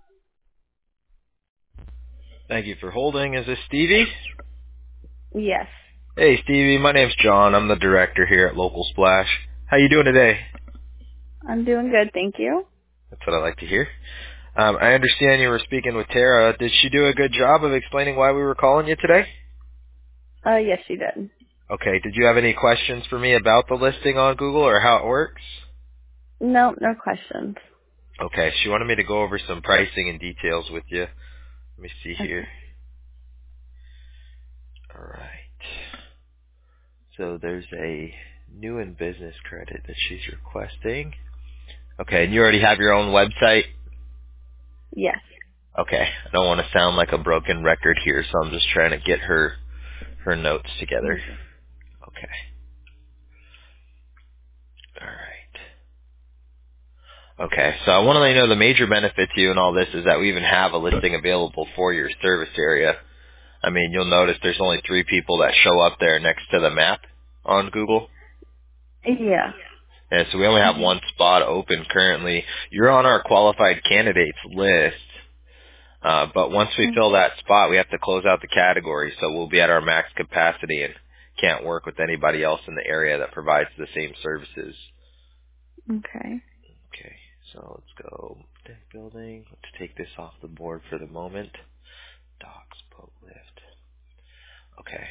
Thank you for holding. Is this Stevie? Yes. Hey, Stevie. My name's John. I'm the director here at Local Splash. How you doing today? I'm doing good, thank you. That's what I like to hear. I understand you were speaking with Tara. Did she do a good job of explaining why we were calling you today? Yes, she did. Okay. Did you have any questions for me about the listing on Google or how it works? No, no questions. Okay. She wanted me to go over some pricing and details with you. Let me see here. Okay. All right. So there's a new in business credit that she's requesting. Okay. And you already have your own website? Yes. Okay. I don't want to sound like a broken record here, so I'm just trying to get her notes together. Yeah. Okay. All right. Okay. So I want to let you know the major benefit to you in all this is that we even have a listing available for your service area. I mean, you'll notice there's only 3 people that show up there next to the map on Google. Yeah. And so we only have Mhm. one spot open currently. You're on our qualified candidates list. But once we fill that spot, we have to close out the category, so we'll be at our max capacity and can't work with anybody else in the area that provides the same services. Okay. Okay, so let's go deck building. Let's take this off the board for the moment. Docks, boat lift. Okay.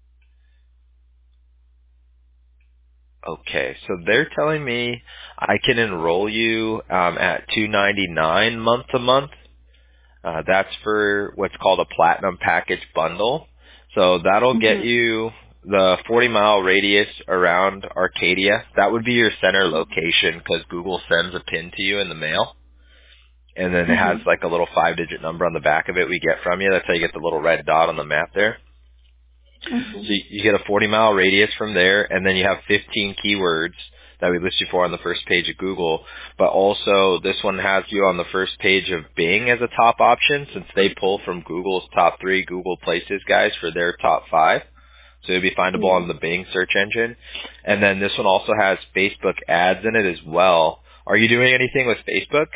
Okay, so they're telling me I can enroll you at $299 month to month. That's for what's called a platinum package bundle. So that'll get Mhm. you the 40-mile radius around Arcadia. That would be your center location because Google sends a pin to you in the mail. And then it has Mhm. like a little 5-digit number on the back of it we get from you. That's how you get the little red dot on the map there. Mhm. So you get a 40-mile radius from there, and then you have 15 keywords that we list you for on the first page of Google. But also, this one has you on the first page of Bing as a top option, since they pull from Google's top 3 Google Places guys for their top 5. So it'll be findable Yeah. on the Bing search engine. And then this one also has Facebook ads in it as well. Are you doing anything with Facebook?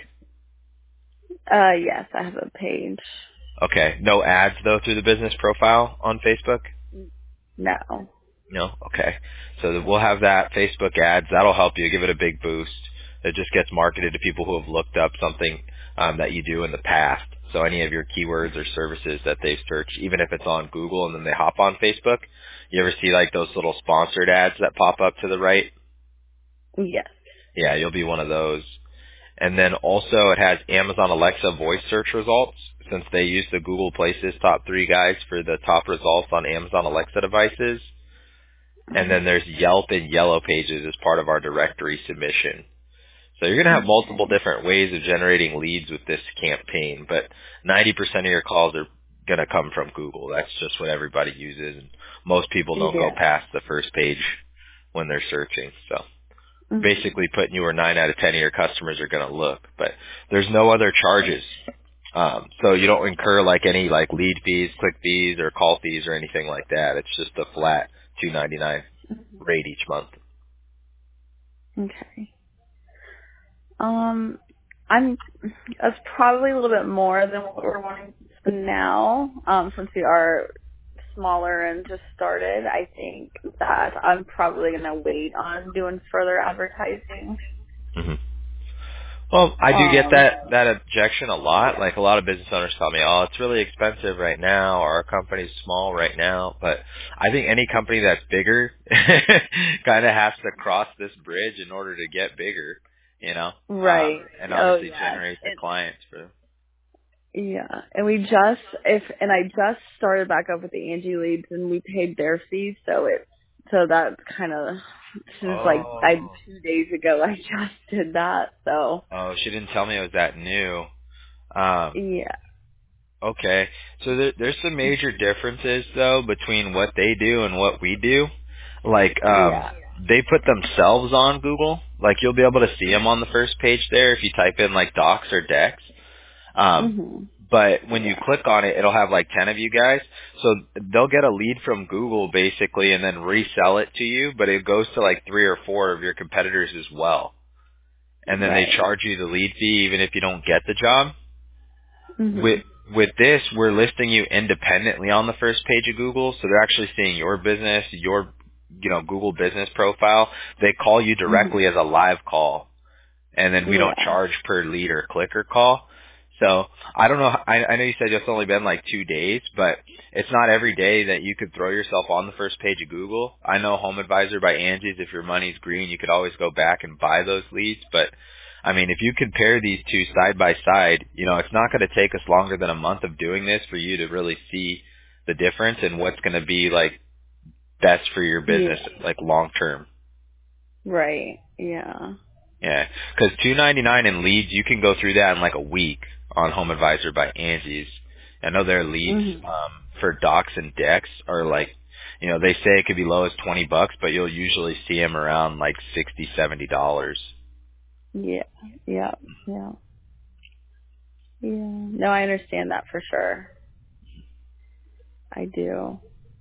Yes, I have a page. Okay. No ads, though, through the business profile on Facebook? No. No? Okay. So we'll have that Facebook ads. That'll help you. Give it a big boost. It just gets marketed to people who have looked up something that you do in the past. So any of your keywords or services that they've searched, even if it's on Google and then they hop on Facebook, you ever see like those little sponsored ads that pop up to the right? Yes. Yeah, you'll be one of those. And then also it has Amazon Alexa voice search results since they use the Google Places top 3 guys for the top results on Amazon Alexa devices. And then there's Yelp and Yellow Pages as part of our directory submission. So you're going to have multiple Okay. different ways of generating leads with this campaign, but 90% of your calls are going to come from Google. That's just what everybody uses. And most people don't go Yeah. past the first page when they're searching. So Mhm. basically putting you where 9 out of 10 of your customers are going to look. But there's no other charges. So you don't incur like any like lead fees, click fees, or call fees or anything like that. It's just a flat $2.99 rate each month. Okay. I'm. That's probably a little bit more than what we're wanting to spend now. Since we are smaller and just started, I think that I'm probably gonna wait on doing further advertising. hmm Well, I do get Um. that objection a lot. Like a lot of business owners tell me, "Oh, it's really expensive right now, or our company's small right now." But I think any company that's bigger kind of has to cross this bridge in order to get bigger, you know, Right. and Oh obviously yes. generate the clients for. Yeah, and we just I just started back up with the Angie leads, and we paid their fees, so that kind of this is like Oh, 2 days ago I just did that, so oh, she didn't tell me it was that new. Um, yeah, Okay. So there's some major differences though between what they do and what we do. Like yeah, they put themselves on Google. Like you'll be able to see them on the first page there if you type in like docs or decks. Um mhm, but when you yeah, click on it, it'll have like 10 of you guys. So they'll get a lead from Google basically and then resell it to you, but it goes to like 3 or 4 of your competitors as well. And then they right, charge you the lead fee even if you don't get the job. Mhm. With this, we're listing you independently on the first page of Google, so they're actually seeing your business, your Google business profile. They call you Mhm. directly as a live call, and then we don't Yeah. charge per lead or click or call. So I don't know. I know you said it's only been like 2 days, but it's not every day that you could throw yourself on the first page of Google. I know Home Advisor by Angie's, if your money's green, you could always go back and buy those leads. But I mean, if you compare these two side by side, it's not going to take us longer than a month of doing this for you to really see the difference and what's going to be like best for your business, Yeah. like long term. Right. Yeah. Yeah, because $2.99 in leads, you can go through that in like a week on Home Advisor by Angie's. I know their leads Mhm. for docs and decks are like, they say it could be low as $20, but you'll usually see them around like $60-$70. Yeah. Yeah. Yeah. Yeah. No, I understand that for sure. I do.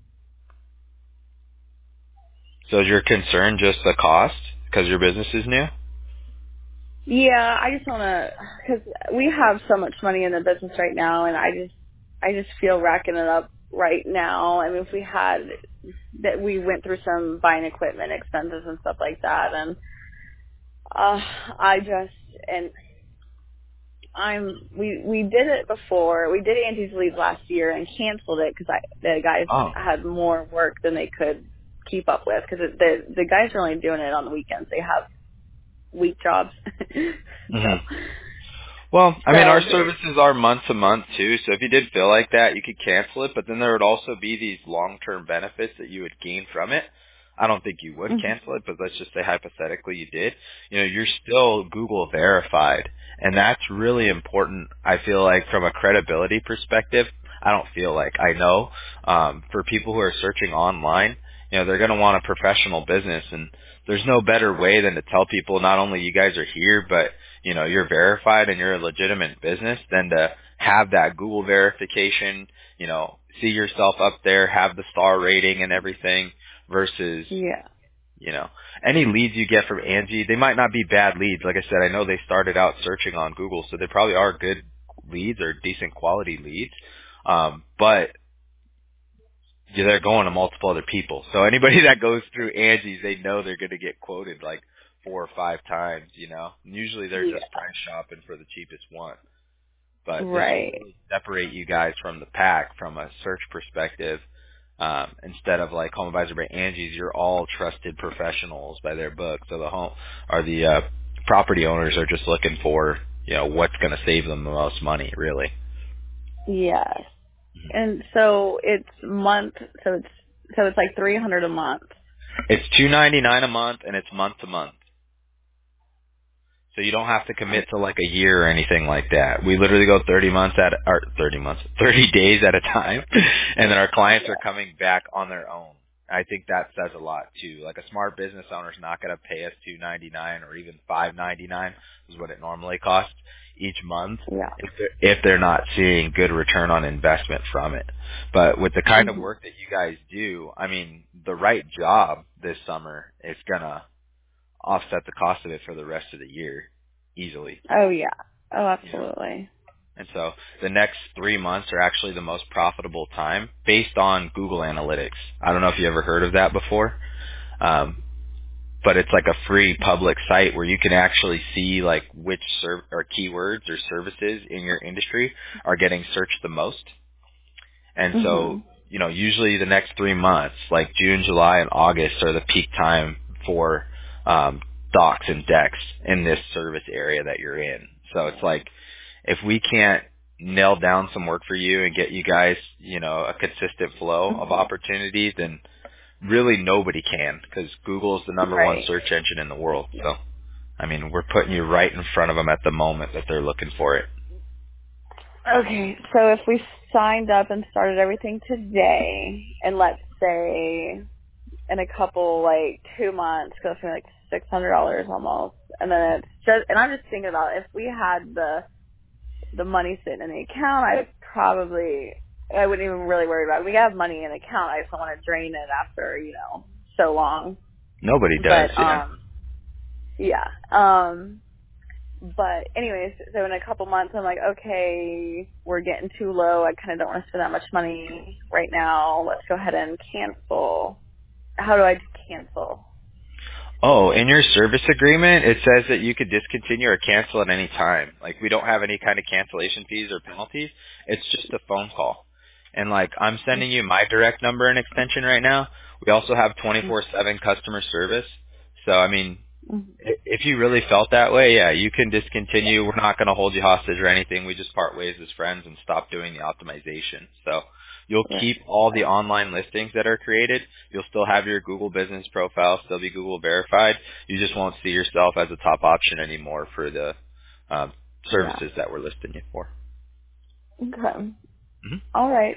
So is your concern just the cost because your business is new? Yeah, I just want to, because we have so much money in the business right now, and I just feel racking it up right now. I mean, if we had that, we went through some buying equipment expenses and stuff like that, and I just and we did it before. We did Angie's Leads last year and canceled it because the guys Oh. had more work than they could keep up with because the guys are only doing it on the weekends. They have week jobs, hmm so. Well, I mean, our So, services are month to month too, so if you did feel like that, you could cancel it, but then there would also be these long-term benefits that you would gain from it. I don't think you would mhm. cancel it, but let's just say hypothetically you did. You're still Google verified, and that's really important, I feel like, from a credibility perspective. I don't feel like, I know, for people who are searching online, they're going to want a professional business, and there's no better way than to tell people not only you guys are here, but you're verified and you're a legitimate business, than to have that Google verification, see yourself up there, have the star rating and everything versus, Yeah. you know, any leads you get from Angie, they might not be bad leads. Like I said, I know they started out searching on Google, so they probably are good leads or decent quality leads. But they're going to multiple other people. So anybody that goes through Angie's, they know they're going to get quoted like 4 or 5 times. And usually they're Yeah. just price shopping for the cheapest one. But this will Right. really separate you guys from the pack from a search perspective. Instead of like Home Advisor by Angie's, you're all trusted professionals by their book. So the property owners are just looking for, what's going to save them the most money, really. Yes. And so it's like 300 a month. It's $2.99 a month, and it's month to month. So you don't have to commit to like a year or anything like that. We literally go 30 days at a time, and then our clients are coming back on their own. I think that says a lot too. Like a smart business owner is not going to pay us $2.99 or even $5.99 is what it normally costs each month Yeah. if they're not seeing good return on investment from it. But with the kind of Mhm. work that you guys do, I mean, the right job this summer is gonna offset the cost of it for the rest of the year easily. Oh yeah. Oh, You know. absolutely. And so the next 3 months are actually the most profitable time based on Google Analytics. I don't know if you ever heard of that before, but it's like a free public site where you can actually see like which or keywords or services in your industry are getting searched the most. And so, Mhm. usually the next 3 months, like June, July, and August are the peak time for docks and decks in this service area that you're in. So it's like, if we can't nail down some work for you and get you guys, a consistent flow of opportunities, then really nobody can, because Google is the number one Right. search engine in the world. So, I mean, we're putting you right in front of them at the moment that they're looking for it. Okay. So if we signed up and started everything today, and let's say in a couple like 2 months, goes for like $600 almost, and then it's just, and I'm just thinking about if we had the money sitting in the account, I wouldn't even really worry about it. We have money in the account. I just don't want to drain it after, so long. Nobody does, But, yeah. yeah. But anyways, so in a couple months, I'm like, okay, we're getting too low. I kind of don't want to spend that much money right now. Let's go ahead and cancel. How do I cancel? Oh, in your service agreement, it says that you could discontinue or cancel at any time. Like, we don't have any kind of cancellation fees or penalties. It's just a phone call. And, like, I'm sending you my direct number and extension right now. We also have 24/7 customer service. So, I mean, if you really felt that way, yeah, you can discontinue. We're not going to hold you hostage or anything. We just part ways as friends and stop doing the optimization. So you'll keep all the online listings that are created. You'll still have your Google business profile, still be Google verified. You just won't see yourself as a top option anymore for the Yeah. services that we're listing you for. Okay. Mm-hmm. All right.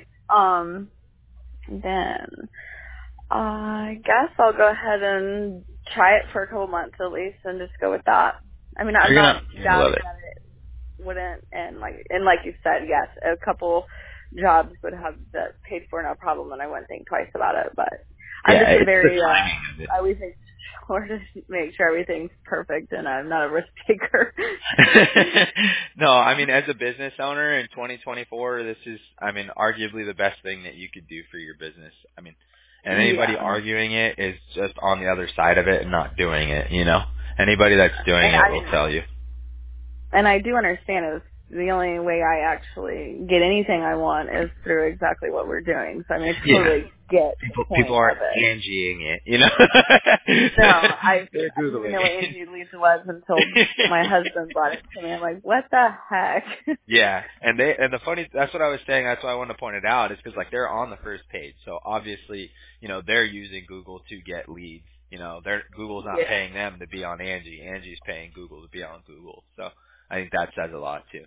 Then I guess I'll go ahead and try it for a couple months at least and just go with that. I mean, I'm not You're gonna love doubting it. that it wouldn't, and like you said, yes, a couple jobs would have that paid for no problem, and I wouldn't think twice about it. But I'm Yeah, just a it's the very, timing of it. I always make sure to make sure everything's perfect, and I'm not a risk taker. No, I mean, as a business owner in 2024, this is, I mean, arguably the best thing that you could do for your business. I mean, and anybody Yeah. arguing it is just on the other side of it and not doing it, you know? Anybody that's doing And it will tell you. I do understand is the only way I actually get anything I want is through exactly what we're doing. So I mean, I Yeah. totally get the People point aren't of it. Angieing it, you know? No, I They're didn't even Googling know what it. Angie Leeds was until my husband brought it to me. I'm like, what the heck? Yeah, and the funny, that's what I was saying. That's why I wanted to point it out is because like they're on the first page, so obviously they're using Google to get leads. Google's not Yeah. paying them to be on Angie. Angie's paying Google to be on Google. So I think that says a lot too.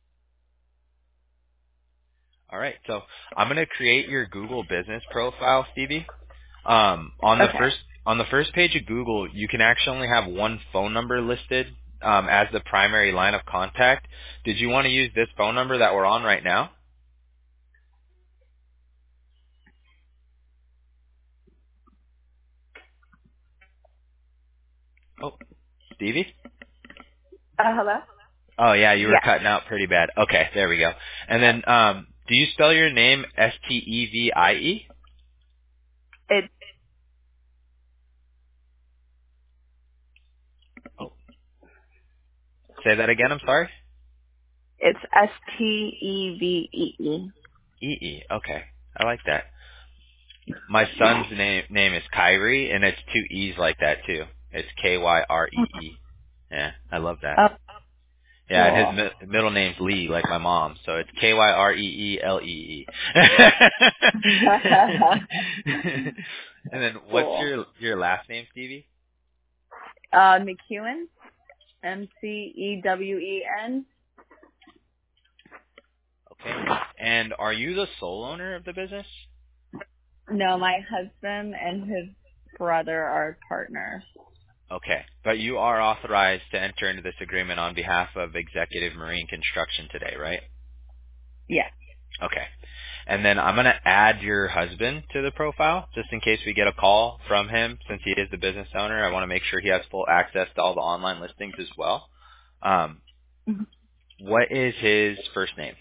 All right, so I'm gonna create your Google business profile, Stevie. On the Okay. first page of Google, you can actually only have one phone number listed as the primary line of contact. Did you want to use this phone number that we're on right now? Oh, Stevie? Hello? Oh yeah, you were Yeah. cutting out pretty bad. Okay, there we go. And then, do you spell your name Stevie? It's Oh, say that again. I'm sorry. Stevee. Okay, I like that. My son's name is Kyrie, and it's two E's like that too. It's Kyree. Yeah, I love that. Oh, Yeah, and his cool. middle name's Lee, like my mom, so it's Kyreelee. And then, what's Cool. your last name, Stevie? McEwen. MCEWEN. Okay. And are you the sole owner of the business? No, my husband and his brother are partners. Okay. But you are authorized to enter into this agreement on behalf of Executive Marine Construction today, right? Yeah. Okay. And then I'm going to add your husband to the profile just in case we get a call from him since he is the business owner. I want to make sure he has full access to all the online listings as well. Um, what is his first name?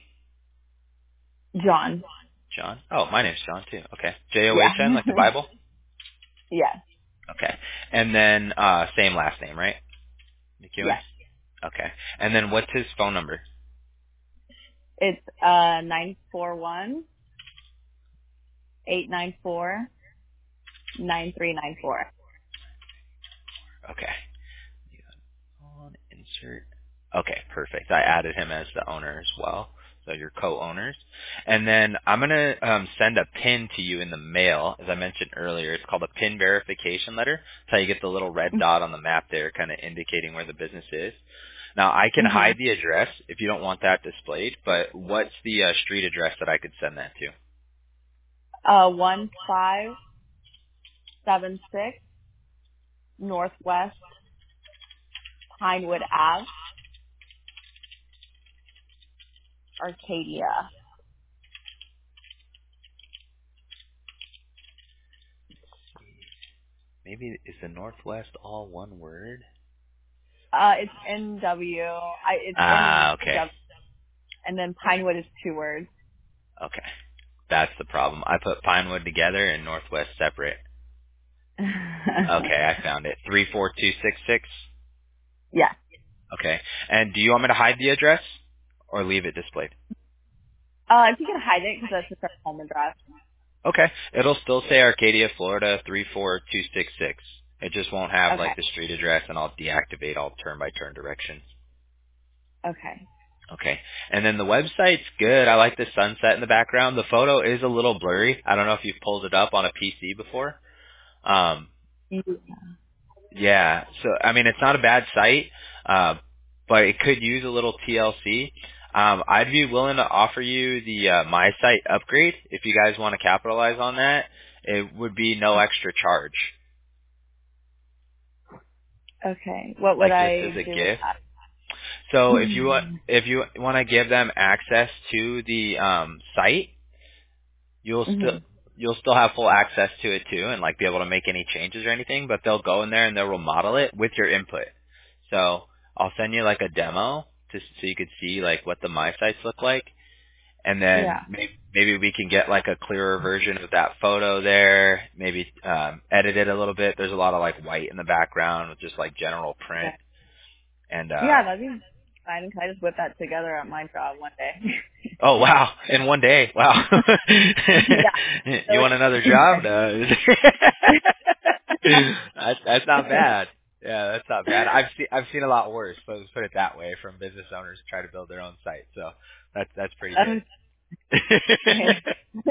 John. John? Oh, my name's John too. Okay. John, Yeah. like the Bible? Yeah. Okay. And then same last name, right? McEwen? Yes. Okay. And then what's his phone number? It's 941 Okay. On insert. Okay, perfect. I added him as the owner as well. So you're co-owners. And then I'm going to send a PIN to you in the mail. As I mentioned earlier, it's called a PIN verification letter. That's how you get the little red dot on the map there kind of indicating where the business is. Now, I can Mm-hmm. hide the address if you don't want that displayed, but what's the street address that I could send that to? 1576 Northwest Pinewood Ave, Arcadia. Maybe is the Northwest all one word? It's NW. It's Okay. NW, and then Pinewood is 2 words. Okay. That's the problem. I put Pinewood together and Northwest separate. Okay, I found it. 34266. Yeah. Okay. And do you want me to hide the address or leave it displayed? If you can hide it, because that's just our home address. Okay. It'll still say Arcadia, Florida 34266. It just won't have Okay. like the street address, and I'll deactivate all turn-by-turn directions. Okay. Okay. And then the website's good. I like the sunset in the background. The photo is a little blurry. I don't know if you've pulled it up on a PC before. Um, Yeah. yeah. So, I mean, it's not a bad site, but it could use a little TLC. I'd be willing to offer you the My Site upgrade if you guys want to capitalize on that. It would be no extra charge. Okay. What would Like just as I a do with gift. that? So if you want to give them access to the site, you'll still Hmm. you'll still have full access to it too, and like be able to make any changes or anything. But they'll go in there and they'll remodel it with your input. So I'll send you like a demo so you could see like what the My Sites look like, and then Yeah. maybe we can get like a clearer version of that photo there. Maybe edit it a little bit. There's a lot of like white in the background with just like general print Yeah. and Yeah, that'd be fine. Can I just whip that together at my job one day? oh wow! In one day, wow! Yeah. You want another job? No. That's not bad. Yeah, that's not bad. I've seen a lot worse. So let's put it that way from business owners who try to build their own site. So that's pretty good. Okay.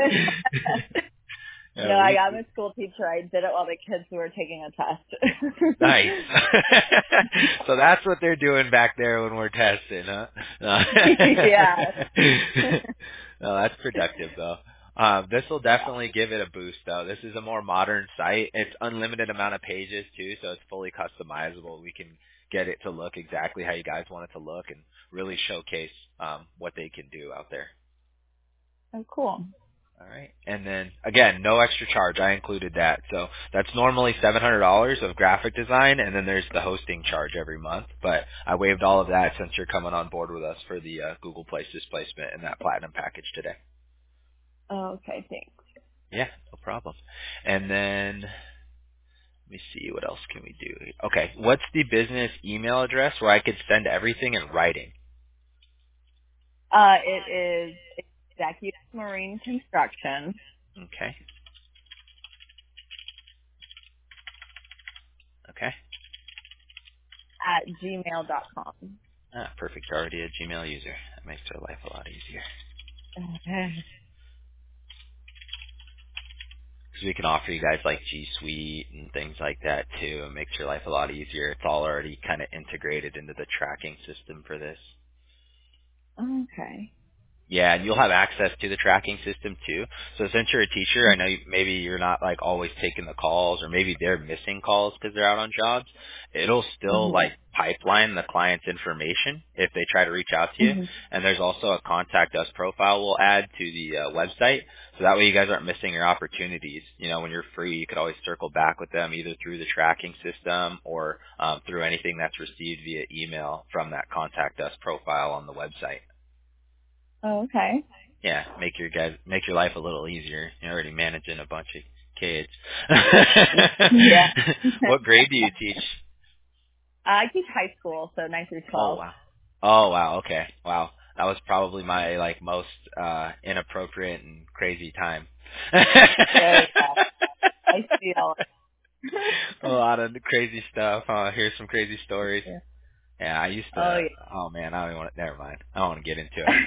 Yeah, No, I'm a school teacher. I did it while the kids were taking a test. nice. So that's what they're doing back there when we're testing, huh? No. Yeah. No, that's productive though. This will Yeah. definitely give it a boost though. This is a more modern site. It's unlimited amount of pages too, so it's fully customizable. We can get it to look exactly how you guys want it to look and really showcase what they can do out there. Oh, cool. All right. And then again, no extra charge. I included that. So that's normally $700 of graphic design, and then there's the hosting charge every month. But I waived all of that since you're coming on board with us for the Google Place displacement and that platinum package today. Oh, okay, thanks. Yeah, no problem. And then let me see, what else can we do? Okay, what's the business email address where I could send everything in writing? It is Executive Marine Construction Okay. Okay. @gmail.com. Ah, perfect. Already a Gmail user. That makes our life a lot easier. Because we can offer you guys like G Suite and things like that too. It makes your life a lot easier. It's all already kind of integrated into the tracking system for this. Okay. Yeah, and you'll have access to the tracking system too. So since you're a teacher, I know maybe you're not like always taking the calls, or maybe they're missing calls because they're out on jobs. It'll still Mhm. like pipeline the client's information if they try to reach out to you. Mhm. And there's also a contact us profile we'll add to the website, so that way you guys aren't missing your opportunities. You know, when you're free, you could always circle back with them either through the tracking system or through anything that's received via email from that contact us profile on the website. Oh, okay. Yeah, make your life a little easier. You're already managing a bunch of kids. Yeah. What grade do you teach? I teach high school, so 9 through Oh 12. wow. Oh wow, okay. Wow. That was probably my like most inappropriate and crazy time. Oh, yeah. I feel. A lot of crazy stuff. Here's some crazy stories. Yeah. Yeah, I used Oh, to. yeah. Oh man, I don't even want. Never mind. I don't want to get into it.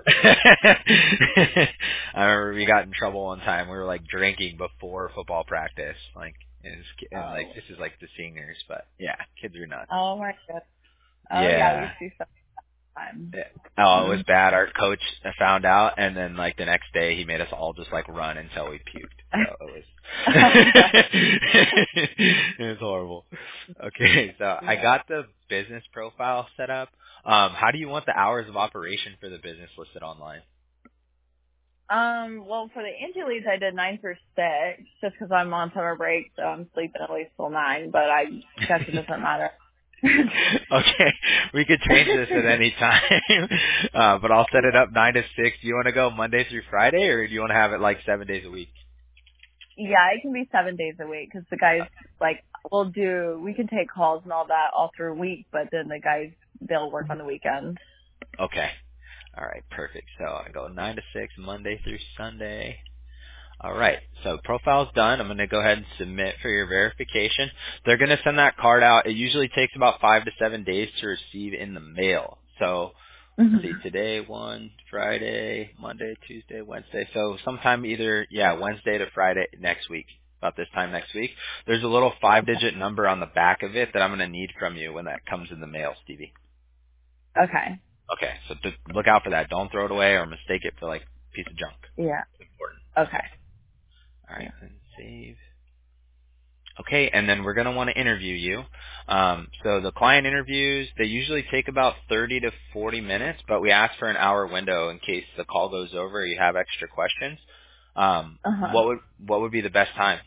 I remember we got in trouble one time. We were like drinking before football practice, like and like Oh. this is like the seniors, but yeah, kids are nuts. Oh my god. Oh yeah, we Yeah. used to do stuff time. Yeah. Oh, it was Mm. bad. Our coach found out, and then like the next day, he made us all just like run until we puked. So it was, Oh god. it was horrible. Okay, so I Yeah. got the business profile set up. How do you want the hours of operation for the business listed online? Well, for the injury leads, I did 9 through 6, just because I'm on summer break, so I'm sleeping at least till 9. But I guess it doesn't matter. Okay, we could change this at any time, but I'll set it up 9 to 6. Do you want to go Monday through Friday, or do you want to have it like 7 days a week? Yeah, it can be 7 days a week because the guys like we can take calls and all that all through a week, but then the guys they'll work on the weekends. Okay. All right, perfect. So I go 9 to 6, Monday through Sunday. All right, so profile's done. I'm going to go ahead and submit for your verification. They're going to send that card out. It usually takes about 5 to 7 days to receive in the mail. So let's see, today, Friday, Monday, Tuesday, Wednesday. So sometime either, Wednesday to Friday next week, about this time next week. There's a little 5-digit number on the back of it that I'm going to need from you when that comes in the mail, Stevie. Okay. Okay, so look out for that. Don't throw it away or mistake it for like a piece of junk. Yeah. It's important. Okay. All right, and save. Okay, and then we're going to want to interview you. So the client interviews, they usually take about 30 to 40 minutes, but we ask for an hour window in case the call goes over or you have extra questions. What would be the best time?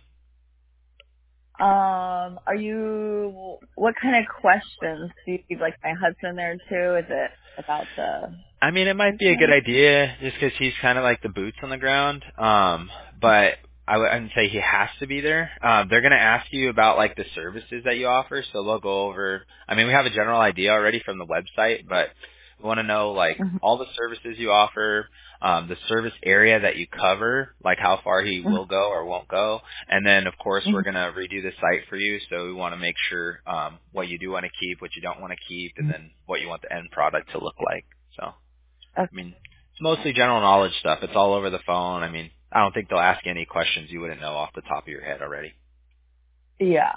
What kind of questions do you keep like my husband there too? Is it about the I mean, it might be a good idea just because he's kind of like the boots on the ground. But I wouldn't say he has to be there. They're going to ask you about like the services that you offer. So they'll go over, I mean, we have a general idea already from the website, but we want to know like all the services you offer, the service area that you cover, like how far he will go or won't go. And then of course we're going to redo the site for you. So we want to make sure, what you do want to keep, what you don't want to keep, and then what you want the end product to look like. So. I mean, it's mostly general knowledge stuff. It's all over the phone. I mean, I don't think they'll ask you any questions you wouldn't know off the top of your head already. Yeah.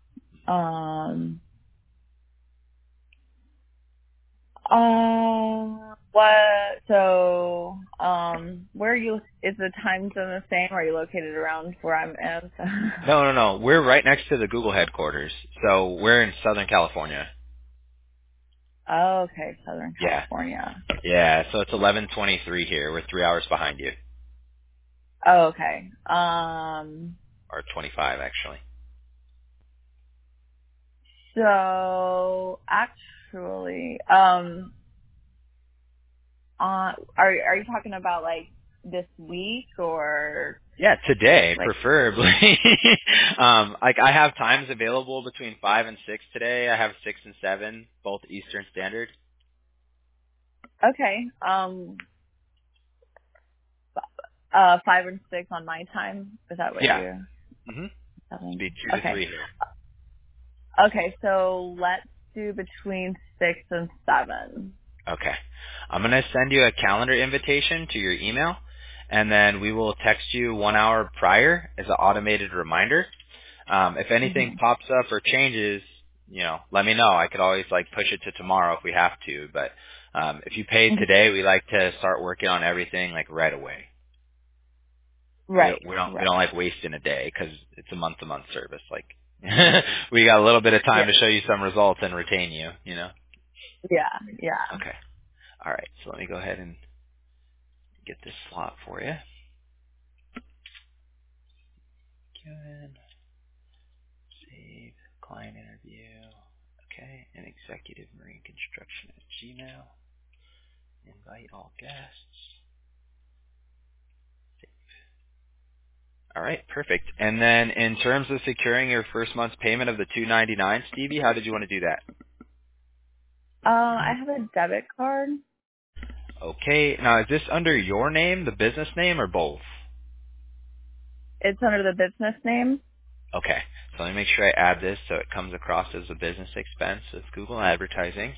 Where are you, is the time zone the same? Or are you located around where I'm at? No. We're right next to the Google headquarters. So we're in Southern California. Oh, okay. Southern California. Yeah, so it's 11:23 here. We're 3 hours behind you. Oh, okay. Or 25, actually. So actually, are you talking about like this week or? Yeah, today, Like, preferably. Like I have times available between 5 and 6 today. I have 6 and 7, both Eastern Standard. okay. 5 and 6 on my time. Is that what Yeah. you're? It'd be 2 to 3 here. Okay, so let's do between 6 and 7. Okay. I'm going to send you a calendar invitation to your email, and then we will text you 1 hour prior as an automated reminder. If anything pops up or changes, let me know. I could always like push it to tomorrow if we have to, but if you pay today, we like to start working on everything like right away. Right. We don't like wasting a day because it's a month-to-month service. Like we got a little bit of time to show you some results and retain you. Yeah. Okay. All right. So let me go ahead and get this slot for you. Good. Save client interview. Okay. And executive marine construction at Gmail. Invite all guests. Save. All right. Perfect. And then in terms of securing your first month's payment of the $299, Stevie, how did you want to do that? I have a debit card. Okay. Now, is this under your name, the business name, or both? It's under the business name. Okay. So let me make sure I add this so it comes across as a business expense of Google Advertising.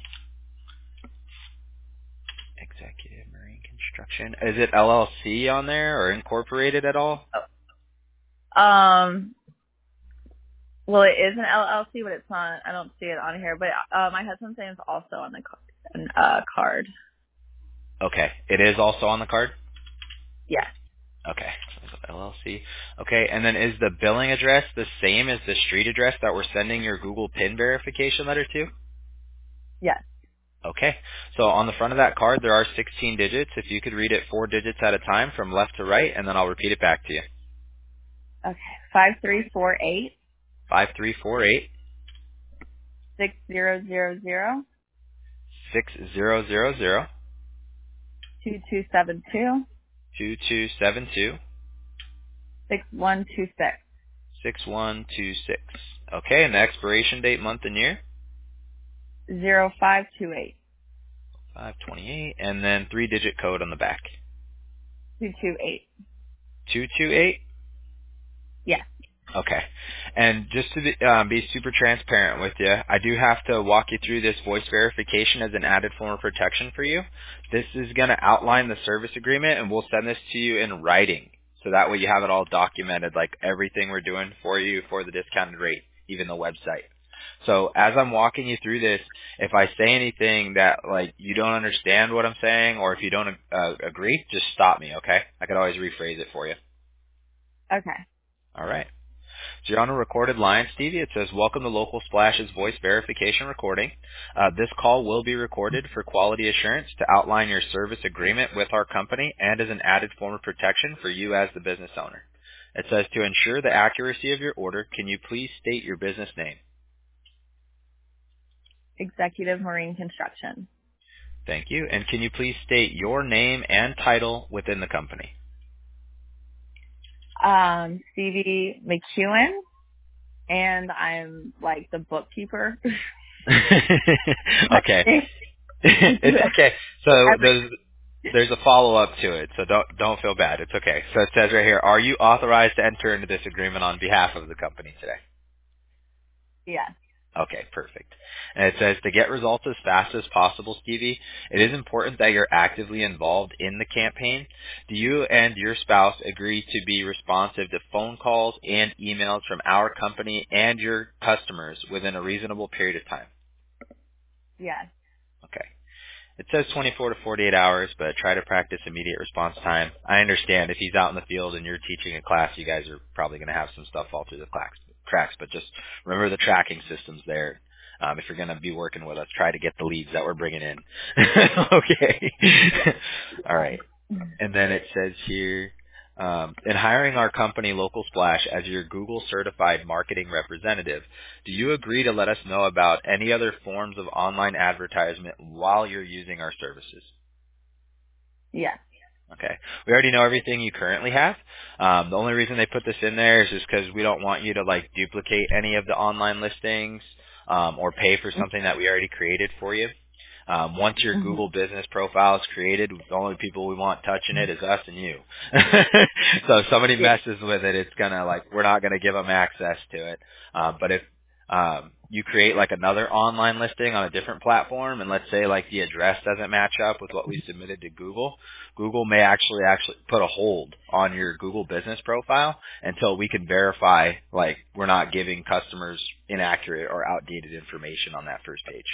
Executive Marine Construction. Is it LLC on there or incorporated at all? Well, it is an LLC, but it's not. I don't see it on here. But my husband's name is also on the card. Okay. It is also on the card? Yes. Okay. So LLC. Okay. And then is the billing address the same as the street address that we're sending your Google PIN verification letter to? Yes. Okay. So on the front of that card, there are 16 digits. If you could read it 4 digits at a time from left to right, and then I'll repeat it back to you. Okay. 5348. 5348. 6000 6000 2272 2272 6126 6126. Okay, and the expiration date, month and year? 0528 528, and then 3-digit code on the back. 228. 228? Yes. Okay. And just to be super transparent with you, I do have to walk you through this voice verification as an added form of protection for you. This is going to outline the service agreement, and we'll send this to you in writing. So that way you have it all documented, like everything we're doing for you for the discounted rate, even the website. So as I'm walking you through this, if I say anything that like you don't understand what I'm saying, or if you don't agree, just stop me, okay? I could always rephrase it for you. Okay. All right. So you're on a recorded line, Stevie. It says, welcome to Local Splash's voice verification recording. This call will be recorded for quality assurance to outline your service agreement with our company and as an added form of protection for you as the business owner. It says, to ensure the accuracy of your order, can you please state your business name? Executive Marine Construction. Thank you. And can you please state your name and title within the company? Stevie McEwen, and I'm like the bookkeeper. Okay. It's okay. So there's a follow-up to it, so don't feel bad. It's okay. So it says right here, are you authorized to enter into this agreement on behalf of the company today? Yes. Okay, perfect. And it says to get results as fast as possible, Stevie, it is important that you're actively involved in the campaign. Do you and your spouse agree to be responsive to phone calls and emails from our company and your customers within a reasonable period of time? Yes. Okay. It says 24 to 48 hours, but try to practice immediate response time. I understand if he's out in the field and you're teaching a class, you guys are probably going to have some stuff fall through the cracks, but just remember the tracking system's there. If you're going to be working with us, try to get the leads that we're bringing in. Okay. All right. And then it says here, in hiring our company, Local Splash, as your Google certified marketing representative, do you agree to let us know about any other forms of online advertisement while you're using our services? Yes. Okay. We already know everything you currently have. The only reason they put this in there is just because we don't want you to like duplicate any of the online listings or pay for something that we already created for you. Once your Google business profile is created, the only people we want touching it is us and you. So if somebody messes with it, it's gonna like we're not gonna give them access to it. But if you create like another online listing on a different platform, and let's say like the address doesn't match up with what we submitted to Google, Google may actually put a hold on your Google business profile until we can verify like we're not giving customers inaccurate or outdated information on that first page.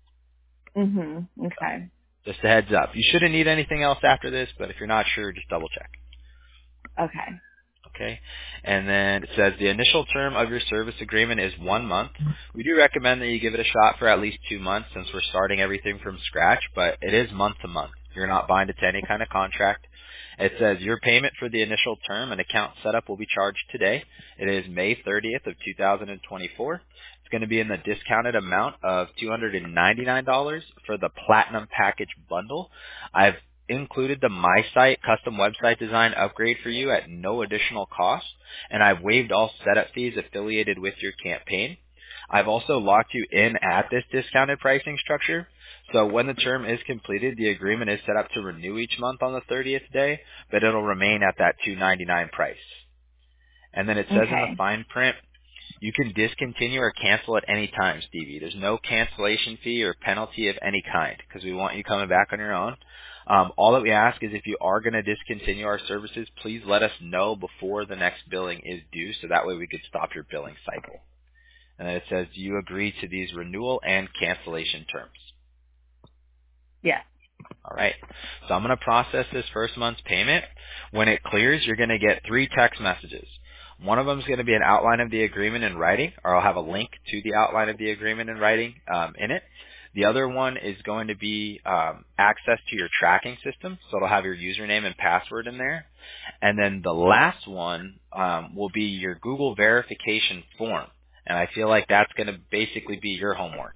Okay. Just a heads up. You shouldn't need anything else after this, but if you're not sure, just double check. Okay. Okay. And then it says the initial term of your service agreement is 1 month. We do recommend that you give it a shot for at least 2 months since we're starting everything from scratch, but it is month to month. You're not binded to any kind of contract. It says your payment for the initial term and account setup will be charged today. It is May 30th of 2024. It's going to be in the discounted amount of $299 for the Platinum Package Bundle. I've included the My Site custom website design upgrade for you at no additional cost, and I've waived all setup fees affiliated with your campaign. I've also locked you in at this discounted pricing structure. So when the term is completed, the agreement is set up to renew each month on the 30th day, but it'll remain at that $299 price. And then it says in the fine print, you can discontinue or cancel at any time, Stevie. There's no cancellation fee or penalty of any kind because we want you coming back on your own. All that we ask is if you are going to discontinue our services, please let us know before the next billing is due so that way we could stop your billing cycle. And then it says, do you agree to these renewal and cancellation terms? Yes. All right. So I'm going to process this first month's payment. When it clears, you're going to get 3 text messages. One of them is going to be an outline of the agreement in writing, or I'll have a link to the outline of the agreement in writing in it. The other one is going to be access to your tracking system, so it'll have your username and password in there. And then the last one will be your Google verification form. And I feel like that's going to basically be your homework.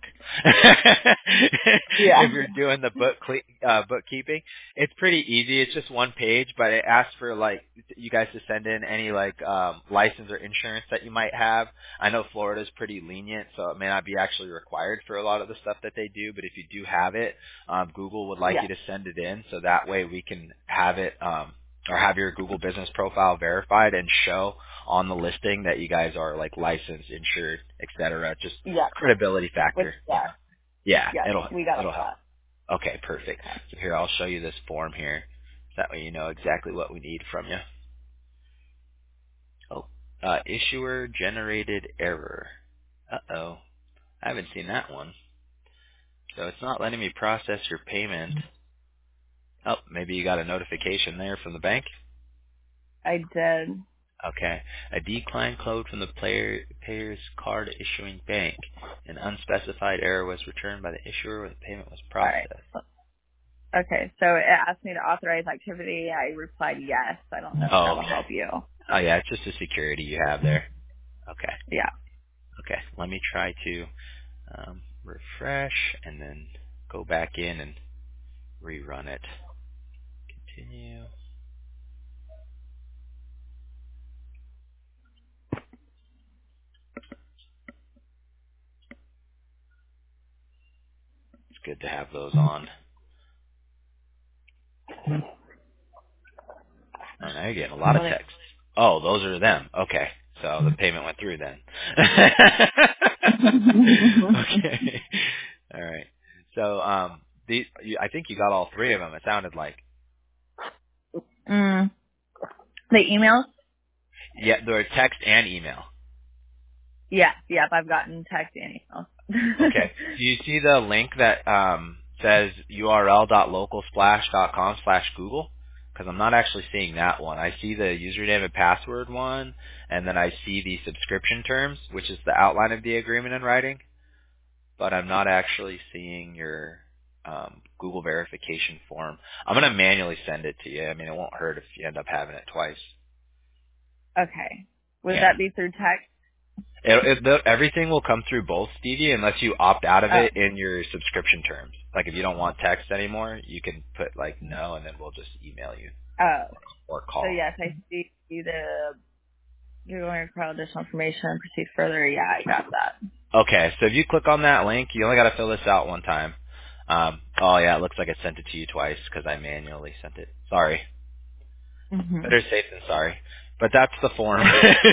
Yeah. If you're doing the bookkeeping, it's pretty easy. It's just one page, but it asks for like you guys to send in any like license or insurance that you might have. I know Florida's pretty lenient, so it may not be actually required for a lot of the stuff that they do, but if you do have it, Google would like Yeah. you to send it in so that way we can have it or have your Google business profile verified and show on the listing that you guys are like licensed, insured, etc. Just Yeah. credibility Which, factor. yeah. Yeah, Yes, we got it'll all help. that. Okay, perfect. So here, I'll show you this form here. That way you know exactly what we need from you. Oh, issuer generated error. Uh-oh. I haven't seen that one. So it's not letting me process your payment. Oh, maybe you got a notification there from the bank? I did. Okay. A decline code from the payer's card issuing bank. An unspecified error was returned by the issuer when the payment was All right. processed. Okay, so it asked me to authorize activity. I replied yes. I don't know if Oh, that'll okay. help you. Oh, yeah, it's just a security you have there. Okay. Yeah. Okay. Let me try to refresh and then go back in and rerun it. Continue. It's good to have those on. Oh, now you're getting a lot of texts. Oh, those are them. Okay. So the payment went through then. Okay. All right. So I think you got all three of them. It sounded like. Mm. The emails? Yeah, there were text and email. Yeah. Yep. I've gotten text and emails. Okay. Do you see the link that says url.localsplash.com/Google? Because I'm not actually seeing that one. I see the username and password one, and then I see the subscription terms, which is the outline of the agreement in writing. But I'm not actually seeing your Google verification form. I'm going to manually send it to you. I mean, it won't hurt if you end up having it twice. Okay. Would Yeah. that be through text? Everything will come through both, Stevie, unless you opt out of Oh. it in your subscription terms. Like if you don't want text anymore, you can put like no, and then we'll just email you Oh. or So call. yes, I see the you're going to require additional information and proceed further. Yeah, I got that. Okay, so if you click on that link, you only got to fill this out one time. Oh yeah, it looks like I sent it to you twice because I manually sent it. Sorry. Mhm. Better safe than sorry. But that's the form.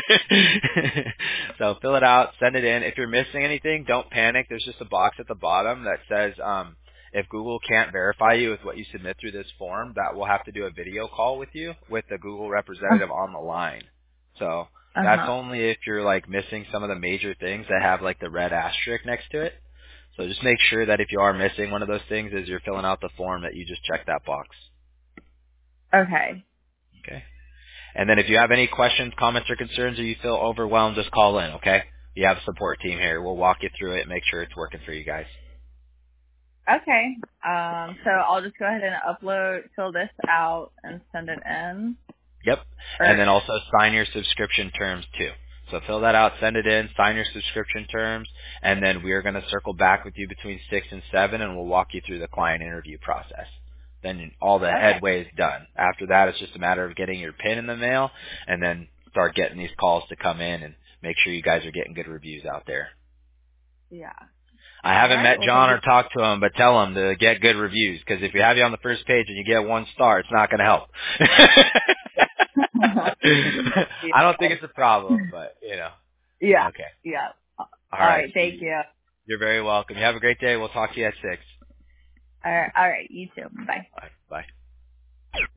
So fill it out, send it in. If you're missing anything, don't panic. There's just a box at the bottom that says if Google can't verify you with what you submit through this form, that we'll have to do a video call with you with the Google representative on the line. So that's Uh-huh. only if you're like missing some of the major things that have like the red asterisk next to it. So just make sure that if you are missing one of those things as you're filling out the form that you just check that box. Okay. Okay. And then if you have any questions, comments, or concerns, or you feel overwhelmed, just call in, okay? We have a support team here. We'll walk you through it, make sure it's working for you guys. Okay. So I'll just go ahead and fill this out and send it in. Yep. And Or then also sign your subscription terms too. So fill that out, send it in, sign your subscription terms, and then we're going to circle back with you between 6 and 7, and we'll walk you through the client interview process. Then all the okay. headway is done. After that, it's just a matter of getting your pin in the mail, and then start getting these calls to come in and make sure you guys are getting good reviews out there. Yeah. I All haven't right. met Well, thank John you. or talked to him, but tell him to get good reviews, because if you have you on the first page and you get 1 star, it's not going to help. I don't think it's a problem, but, you know. Yeah. Okay. Yeah. All All right, right. Thank Stevie. you. You're very welcome. You have a great day. We'll talk to you at 6. All right. You too. Bye. All right. Bye.